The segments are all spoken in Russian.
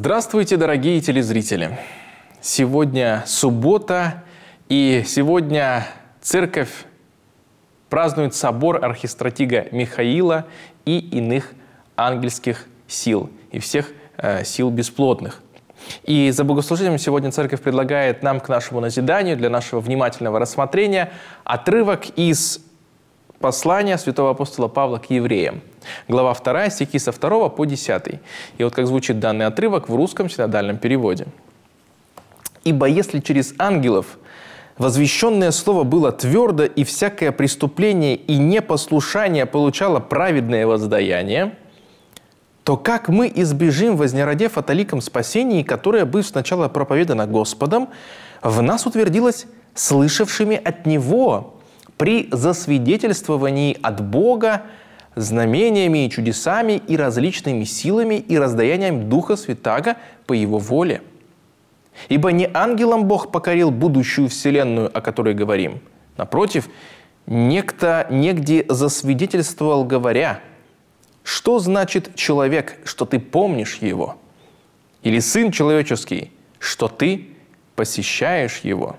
Здравствуйте, дорогие телезрители! Сегодня суббота, и сегодня церковь празднует собор архистратига Михаила и иных ангельских сил, и всех сил бесплотных. И за богослужением сегодня церковь предлагает нам к нашему назиданию, для нашего внимательного рассмотрения, отрывок из послания святого апостола Павла к евреям. Глава 2, стихи со 2 по 10. И вот как звучит данный отрывок в русском синодальном переводе. «Ибо если через ангелов возвещенное слово было твердо, и всякое преступление и непослушание получало праведное воздаяние, то как мы избежим, вознеродев о таликом спасении, которое, быв сначала проповедано Господом, в нас утвердилось слышавшими от Него при засвидетельствовании от Бога знамениями и чудесами и различными силами и раздаянием Духа Святаго по Его воле. Ибо не ангелам Бог покорил будущую вселенную, о которой говорим. Напротив, некто негде засвидетельствовал, говоря: что значит человек, что ты помнишь его? Или сын человеческий, что ты посещаешь его?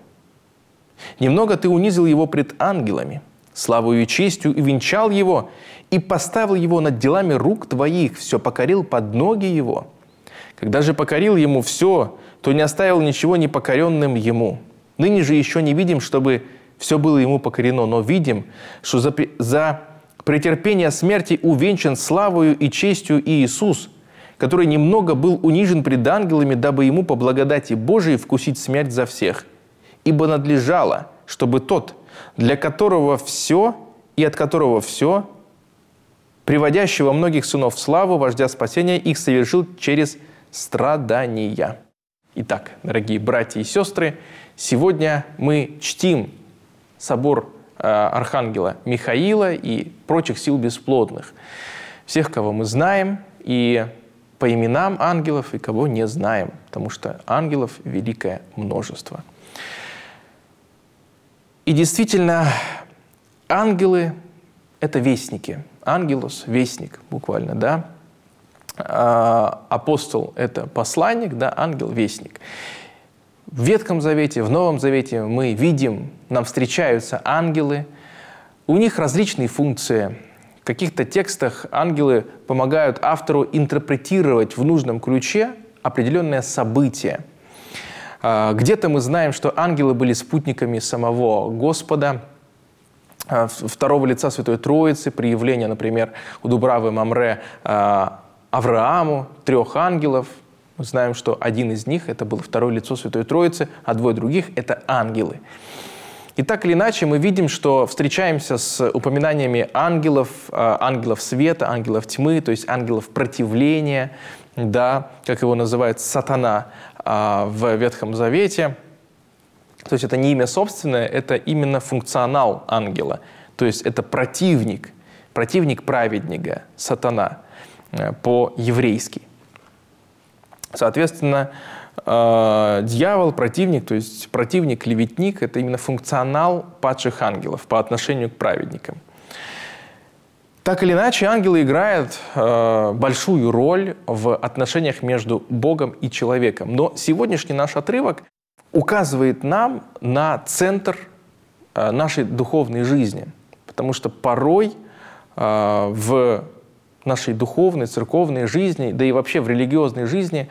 Немного ты унизил его пред ангелами, славою и честью, и венчал его, и поставил его над делами рук твоих, все покорил под ноги его. Когда же покорил ему все, то не оставил ничего непокоренным ему. Ныне же еще не видим, чтобы все было ему покорено, но видим, что за претерпение смерти увенчан славою и честью Иисус, который немного был унижен пред ангелами, дабы ему по благодати Божией вкусить смерть за всех. Ибо надлежало, чтобы тот, для которого все и от которого все, приводящего многих сынов в славу, вождя спасения, их совершил через страдания». Итак, дорогие братья и сестры, сегодня мы чтим собор архангела Михаила и прочих сил бесплотных. Всех, кого мы знаем, и по именам ангелов, и кого не знаем, потому что ангелов великое множество. И действительно, ангелы – это вестники. Ангелос – вестник, буквально, да. Апостол – это посланник, да, ангел – вестник. В Ветхом Завете, в Новом Завете мы видим, нам встречаются ангелы. У них различные функции. В каких-то текстах ангелы помогают автору интерпретировать в нужном ключе определенное событие. Где-то мы знаем, что ангелы были спутниками самого Господа, второго лица Святой Троицы, при явлении, например, у Дубравы Мамре Аврааму 3 ангелов. Мы знаем, что один из них – это было второе лицо Святой Троицы, а 2 других – это ангелы. И так или иначе мы видим, что встречаемся с упоминаниями ангелов, ангелов света, ангелов тьмы, то есть ангелов противления, да, как его называют сатана в Ветхом Завете. То есть это не имя собственное, это именно функционал ангела. То есть это противник праведника, сатана по-еврейски. Соответственно, дьявол, противник, то есть противник-клеветник – это именно функционал падших ангелов по отношению к праведникам. Так или иначе, ангелы играют большую роль в отношениях между Богом и человеком. Но сегодняшний наш отрывок указывает нам на центр нашей духовной жизни. Потому что порой в нашей духовной, церковной жизни, да и вообще в религиозной жизни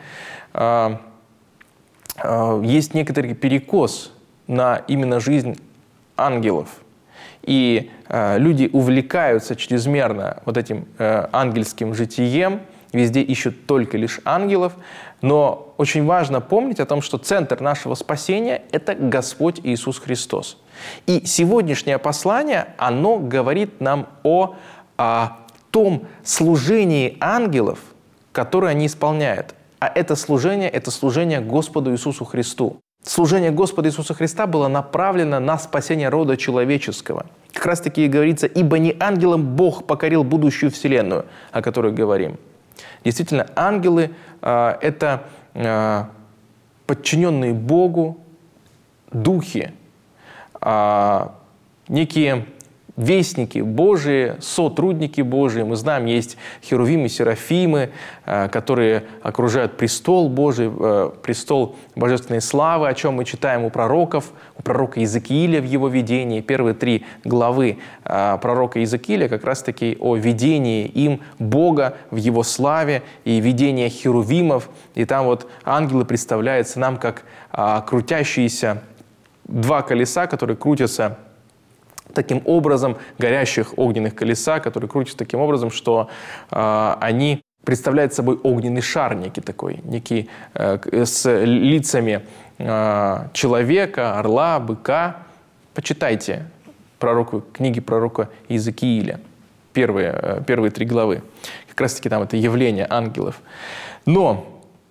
есть некоторый перекос на именно жизнь ангелов. И люди увлекаются чрезмерно вот этим ангельским житием, везде ищут только лишь ангелов. Но очень важно помнить о том, что центр нашего спасения – это Господь Иисус Христос. И сегодняшнее послание, оно говорит нам о том служении ангелов, которое они исполняют. А это служение Господу Иисусу Христу. Служение Господа Иисуса Христа было направлено на спасение рода человеческого. Как раз таки и говорится: «Ибо не ангелам Бог покорил будущую вселенную», о которой говорим. Действительно, ангелы это подчиненные Богу духи, некие вестники Божии, сотрудники Божии. Мы знаем, есть херувимы, серафимы, которые окружают престол Божий, престол божественной славы, о чем мы читаем у пророка Иезекииля в его видении. Первые 3 главы пророка Иезекииля как раз-таки о видении им Бога в его славе и видение херувимов. И там вот ангелы представляются нам как крутящиеся 2 колеса, которые крутятся таким образом, горящих огненных колеса, которые крутятся таким образом, что они представляют собой огненный шар некий с лицами человека, орла, быка. Почитайте книги пророка Иезекииля, первые 3 главы. Как раз-таки там это явление ангелов. Но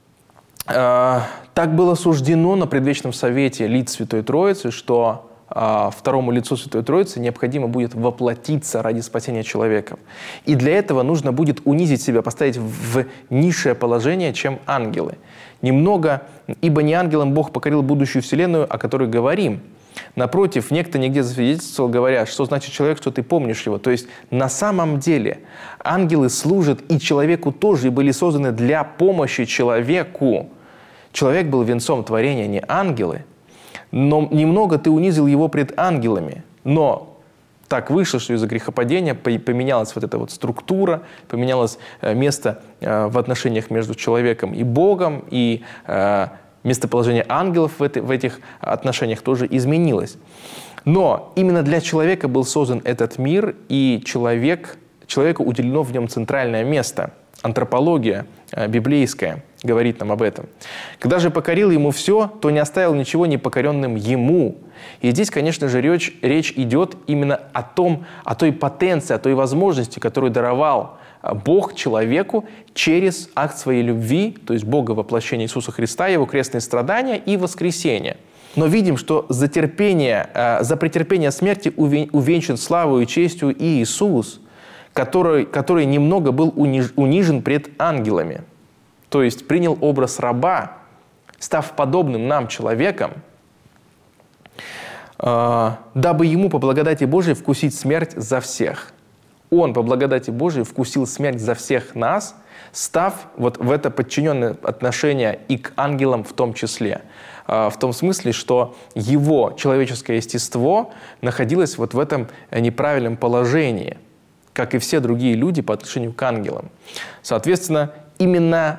так было суждено на предвечном совете лиц Святой Троицы, что второму лицу Святой Троицы необходимо будет воплотиться ради спасения человека. И для этого нужно будет унизить себя, поставить в низшее положение, чем ангелы. Немного, ибо не ангелам Бог покорил будущую вселенную, о которой говорим. Напротив, некто нигде засвидетельствовал, говоря, что значит человек, что ты помнишь его. То есть на самом деле ангелы служат и человеку тоже, и были созданы для помощи человеку. Человек был венцом творения, не ангелы. Но немного ты унизил его пред ангелами. Но так вышло, что из-за грехопадения поменялась вот эта вот структура, поменялось место в отношениях между человеком и Богом, и местоположение ангелов в этих отношениях тоже изменилось. Но именно для человека был создан этот мир, и человеку уделено в нем центральное место. Антропология библейская говорит нам об этом. Когда же покорил ему все, то не оставил ничего непокоренным ему. И здесь, конечно же, речь идет именно о той потенции, о той возможности, которую даровал Бог человеку через акт своей любви, то есть Бога воплощения Иисуса Христа, Его крестные страдания и воскресение. Но видим, что за претерпение смерти увенчан славою и честью и Иисус, который немного был унижен пред ангелами, то есть принял образ раба, став подобным нам человеком, дабы ему по благодати Божией вкусить смерть за всех. Он по благодати Божией вкусил смерть за всех нас, став вот в это подчиненное отношение и к ангелам в том числе. В том смысле, что его человеческое естество находилось вот в этом неправильном положении, как и все другие люди по отношению к ангелам. Соответственно, именно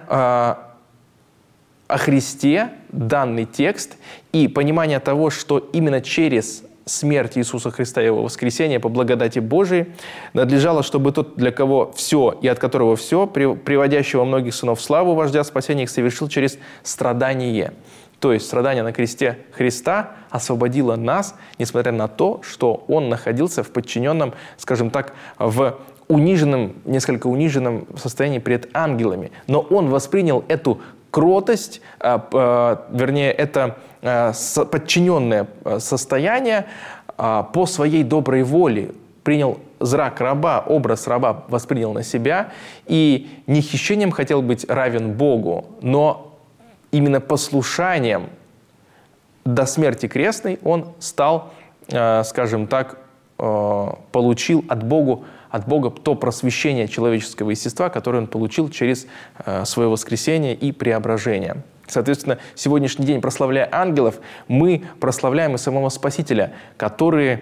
о Христе данный текст и понимание того, что именно через смерть Иисуса Христа и Его воскресение по благодати Божией надлежало, чтобы тот, для кого все и от которого все, приводящего многих сынов в славу вождя спасения, их совершил через страдание. То есть страдание на кресте Христа освободило нас, несмотря на то, что Он находился в подчиненном, скажем так, в несколько униженном состоянии перед ангелами. Но Он воспринял эту кротость, вернее, это подчиненное состояние по своей доброй воле. Принял зрак раба, образ раба воспринял на себя и не хищением хотел быть равен Богу, но именно послушанием до смерти крестной он стал, скажем так, получил от Бога то просвещение человеческого естества, которое он получил через свое воскресение и преображение. Соответственно, сегодняшний день, прославляя ангелов, мы прославляем и самого Спасителя, который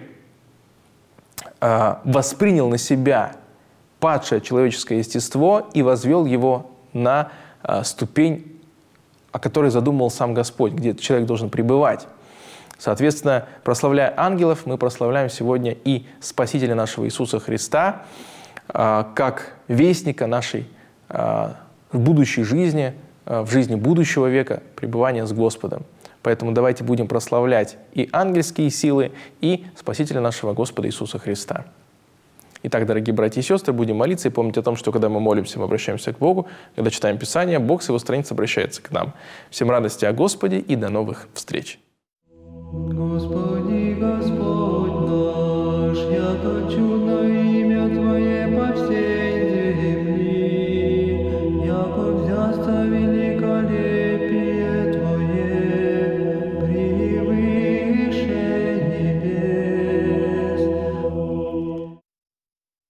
воспринял на себя падшее человеческое естество и возвел его на ступень, о которой задумал сам Господь, где человек должен пребывать. Соответственно, прославляя ангелов, мы прославляем сегодня и Спасителя нашего Иисуса Христа, как вестника нашей будущей жизни, в жизни будущего века, пребывания с Господом. Поэтому давайте будем прославлять и ангельские силы, и Спасителя нашего Господа Иисуса Христа. Итак, дорогие братья и сестры, будем молиться и помнить о том, что когда мы молимся, мы обращаемся к Богу. Когда читаем Писание, Бог с Его страниц обращается к нам. Всем радости о Господе и до новых встреч! Господи.